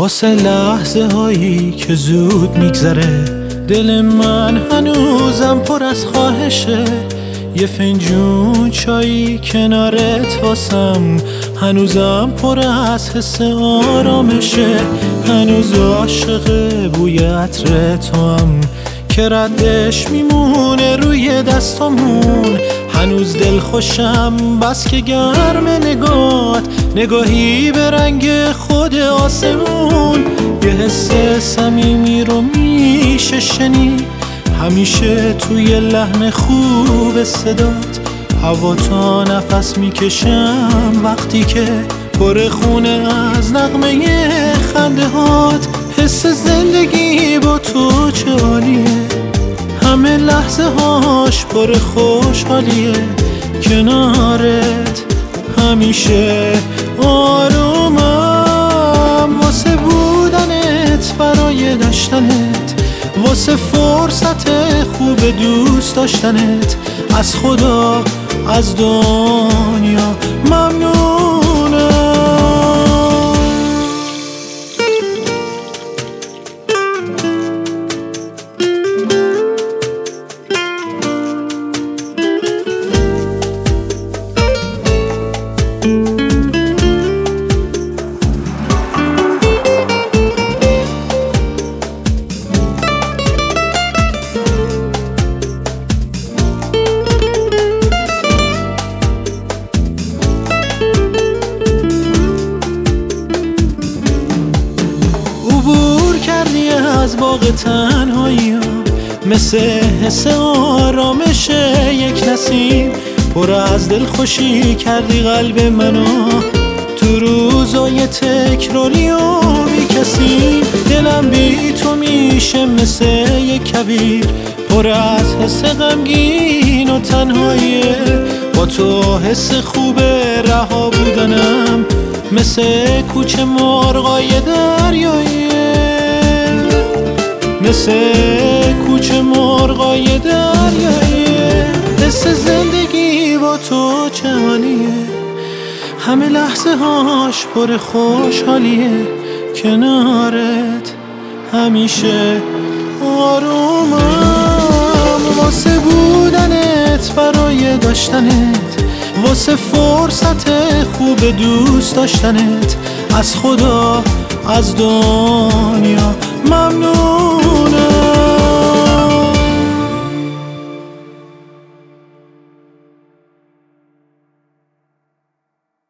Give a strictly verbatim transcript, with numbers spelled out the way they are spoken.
واسه لحظه هایی که زود میگذره. دل من هنوزم پر از خواهشه، یه فنجون چایی کنارت واسم هنوزم پر از حس آرامشه. هنوز عاشق بوی عطر تو هم که ردش میمونه روی دستامون. هنوز دل خوشم بس که گرم نگات، نگاهی به رنگ خود آسمون. یه حس صمیمی رو میشه شنید همیشه توی لحن خوب صدات. هوا تا نفس میکشم وقتی که پر خونه از نغمه خنده هات. حس زندگی با تو چه عالیه، همه لحظه هاش پر خوشحالیه. کنارت همیشه آرومم، واسه بودنت برای داشتنت، واسه فرصت خوب دوست داشتنت. از خدا از دنیا ممنونم. از باغ تنهایی مثل حس آرامش یک نسیم، پر از دل خوشی کردی قلب منو تو روزای تکراری و بی کسی. دلم بی تو میشه مثل یک کویر، پر از حس غمگین و تنهاییه. با تو حس خوب رها بودنم مثل کوچه مرغای دریاییه، مثل کوچه مرغای دریاییه. حس زندگی با تو چه حالیه، همه لحظه هاش پر خوشحالیه. کنارت همیشه آرومم، واسه بودنت برای داشتنت، واسه فرصت خوب دوست داشتنت. از خدا از دنیا ممنونم.